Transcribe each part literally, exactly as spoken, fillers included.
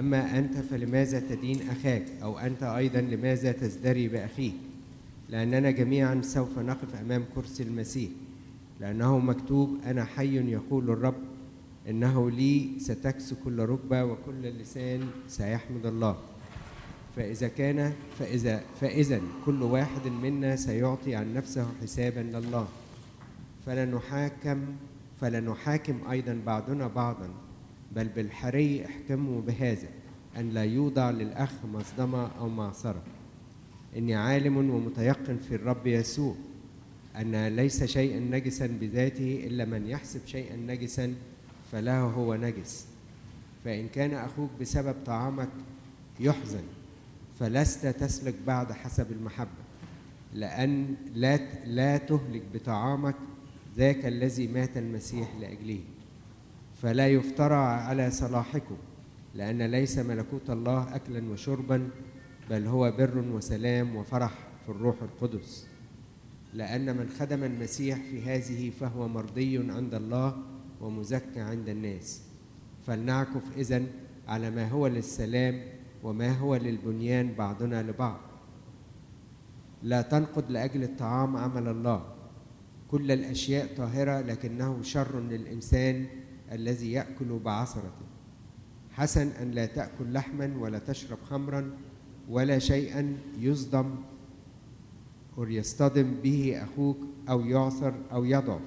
أما أنت فلماذا تدين أخاك؟ أو أنت أيضا لماذا تزدري بأخيك؟ لأننا جميعا سوف نقف أمام كرسي المسيح، لأنه مكتوب: أنا حي يقول الرب، إنه لي ستكس كل ركبة وكل لسان سيحمد الله. فإذا كان فإذا فإذا كل واحد منا سيعطي عن نفسه حسابا لله، فلا نحاكم فلا نحاكم أيضا بعضنا بعضا، بل بالحري احكموا بهذا، أن لا يوضع للأخ مصدمة أو معصرة. إني عالم ومتيقن في الرب يسوع أن ليس شيئا نجسا بذاته، إلا من يحسب شيئا نجسا فله هو نجس. فإن كان أخوك بسبب طعامك يحزن، فلست تسلك بعد حسب المحبة، لأن لا لا تهلك بطعامك ذاك الذي مات المسيح لأجله. فلا يفترى على صلاحكم، لأن ليس ملكوت الله أكلا وشربا، بل هو بر وسلام وفرح في الروح القدس. لأن من خدم المسيح في هذه فهو مرضي عند الله ومزكى عند الناس. فلنعكف إذن على ما هو للسلام وما هو للبنيان بعضنا لبعض. لا تنقض لأجل الطعام عمل الله. كل الأشياء طاهرة، لكنه شر للإنسان الذي يأكل بعصرته. حسن أن لا تأكل لحما ولا تشرب خمرا ولا شيئا يصدم أو يصطدم به أخوك أو يعثر أو يضعف.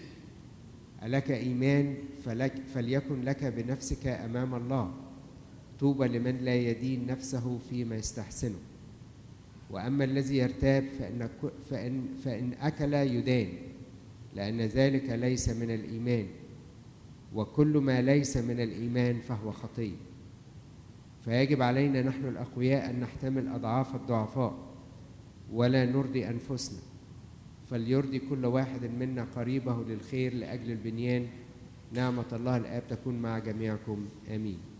ألك إيمان؟ فلك فليكن لك بنفسك أمام الله. طوبى لمن لا يدين نفسه فيما يستحسنه. وأما الذي يرتاب فإن, فإن, فإن أكل يدان، لأن ذلك ليس من الإيمان، وكل ما ليس من الإيمان فهو خطية. فيجب علينا نحن الأقوياء أن نحتمل أضعاف الضعفاء ولا نرضي أنفسنا، فليرضي كل واحد منا قريبه للخير لأجل البنيان. نعمة الله الآب تكون مع جميعكم، آمين.